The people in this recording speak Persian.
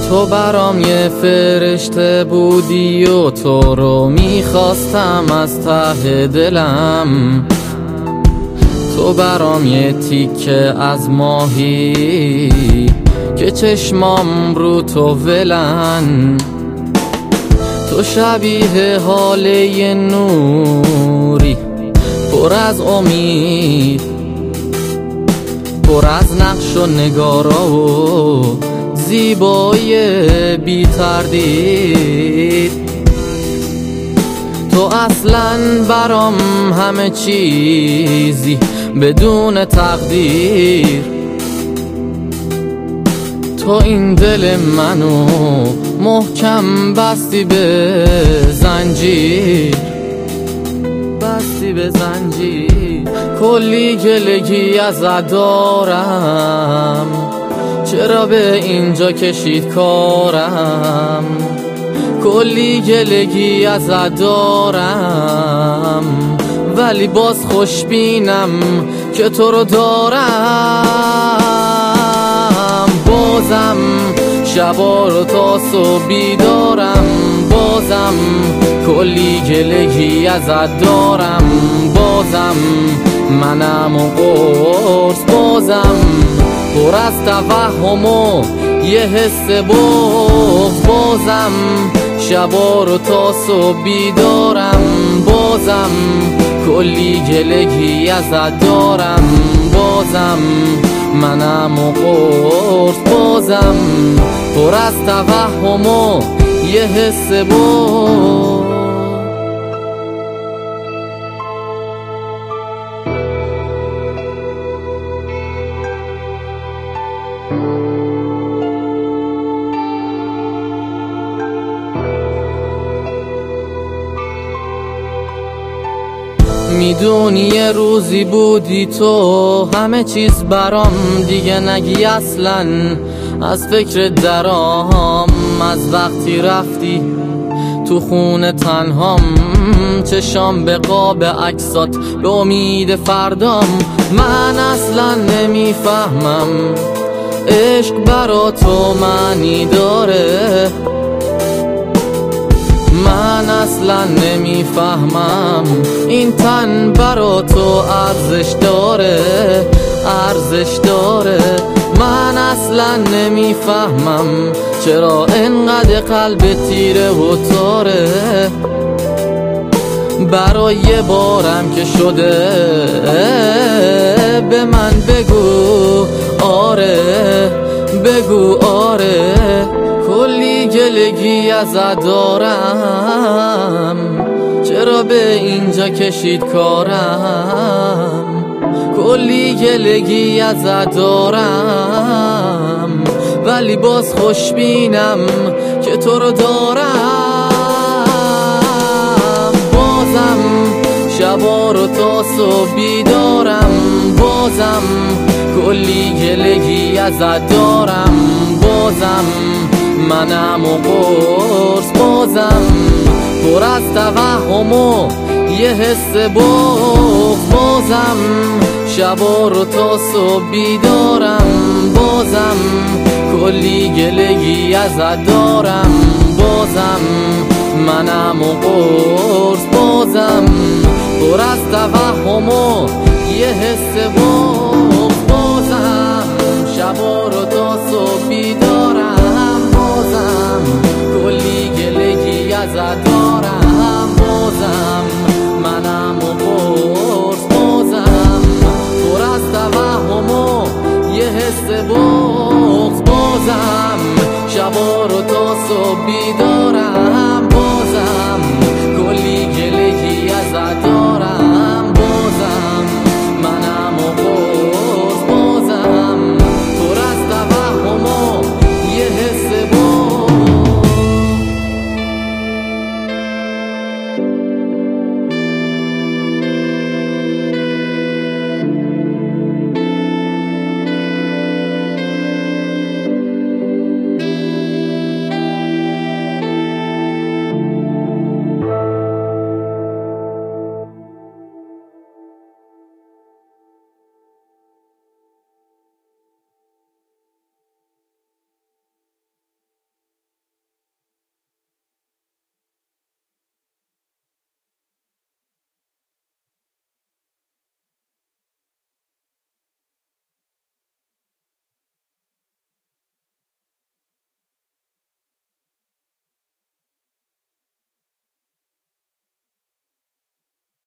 تو برام یه فرشته بودی و تو رو میخواستم از ته دلم. تو برام یه تیکه از ماهی که چشمام رو تو ولن. تو شبیه حاله نوری پر از امید، پر از نقش و نگارا و زیبایی بی تردید. تو اصلاً برام همه چیزی بدون تقدیر. تو این دل منو محکم بستی به زنجیر، بستی به زنجیر. کلی گلگی ازت دارم، چرا به اینجا کشید کارم. کلی گلگی ازت دارم ولی باز خوشبینم که تو رو دارم. بازم شبا رو تا صبح بیدارم، بازم کلی گلگی ازت دارم. بازم منم و قرص، بازم پر از توهم و یه حس بغض. بازم شبا رو تا صبح بیدارم، بازم کلی گلگی ازت دارم. بازم منم و قرص، بازم پر از توهم و یه حس بغض. میدونی یه روزی بودی تو همه چیز برام، دیگه نگی اصلاً از فکر درام. از وقتی رفتی تو خونه تنهام، چشام به قاب عکسات به امید فردام. من اصلاً نمیفهمم عشق برا تو معنی داره. من اصلا نمیفهمم این تن برا تو ارزش داره، ارزش داره. من اصلا نمیفهمم چرا انقدر قلب تیره و تاره. برای یه بارم که شده به من بگو آره، بگو آره. کلی گلگی ازت دارم، چرا به اینجا کشید کارم. کلی گلگی ازت دارم ولی باز خوشبینم که تو رو دارم. بازم شبا رو تا صبح بیدارم، بازم کلی گلگی ازت دارم. بازم منم و قرص، بازم پر از توهم و یه حس بغض. بازم شبا رو تا صبح بیدارم، بازم کلی گلگی ازت دارم. بازم منم و قرص، بازم پر از توهم و یه حس بغض. بازم شبا رو تا صبح بیدارم، بازم کلی گلگی ازت دارم. بازم منم و قرص، بازم پر از توهم و یه حس بغض. بازم شبا رو تا صبح بیدارم.